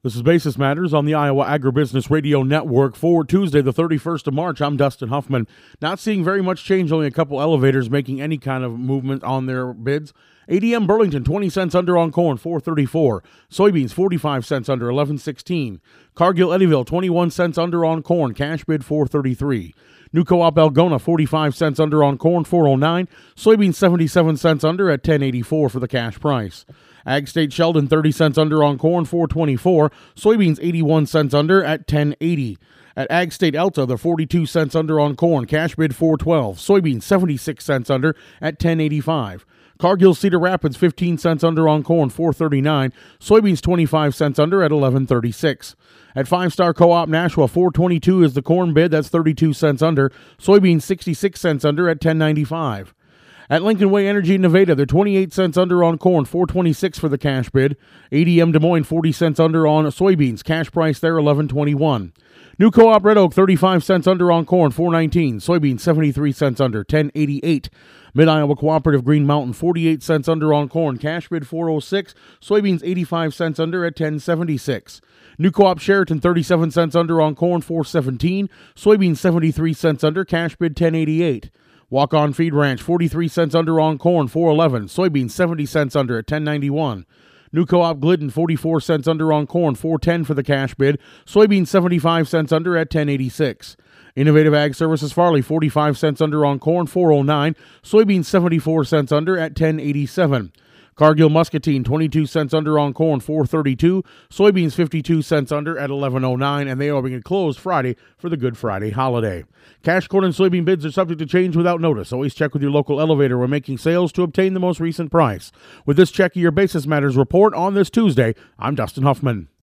This is Basis Matters on the Iowa Agribusiness Radio Network for Tuesday, the 31st of March. I'm Dustin Huffman. Not seeing very much change, only a couple elevators making any kind of movement on their bids. ADM Burlington, 20 cents under on corn, $4.34. Soybeans, 45 cents under, $11.16. Cargill Eddyville, 21 cents under on corn, cash bid $4.33. New Co-op Algona, 45 cents under on corn, $4.09. Soybeans, 77 cents under at $10.84 for the cash price. Ag State Sheldon, 30 cents under on corn, $4.24. Soybeans, 81 cents under at $10.80. At Ag State Elta, they're 42 cents under on corn, cash bid $4.12. Soybeans, 76 cents under at $10.85. Cargill Cedar Rapids, 15 cents under on corn, $4.39. Soybeans, 25 cents under at $11.36. At Five Star Co-op Nashua, $4.22 is the corn bid, that's 32 cents under. Soybeans, 66 cents under at $10.95. At Lincoln Way Energy Nevada, they're 28 cents under on corn, $4.26 for the cash bid. ADM Des Moines, 40 cents under on soybeans, cash price there $11.21. New Co-op Red Oak, 35 cents under on corn, $4.19. Soybeans, 73 cents under, $10.88. Mid-Iowa Cooperative Green Mountain, 48 cents under on corn, cash bid $4.06. Soybeans, 85 cents under at $10.76. New Co-op Sheraton, 37 cents under on corn, $4.17. Soybeans, 73 cents under, cash bid $10.88. Walk-On Feed Ranch, 43 cents under on corn, $4.11. Soybeans, 70 cents under at $10.91. New Co-op Glidden, 44 cents under on corn, $4.10 for the cash bid. Soybeans, 75 cents under at $10.86. Innovative Ag Services Farley, 45 cents under on corn, $4.09. Soybeans, 74 cents under at $10.87. Cargill Muscatine, 22 cents under on corn, $4.32. Soybeans, 52 cents under at $11.09, and they are being closed Friday for the Good Friday holiday. Cash corn and soybean bids are subject to change without notice. Always check with your local elevator when making sales to obtain the most recent price. With this check of your Basis Matters report on this Tuesday, I'm Dustin Huffman.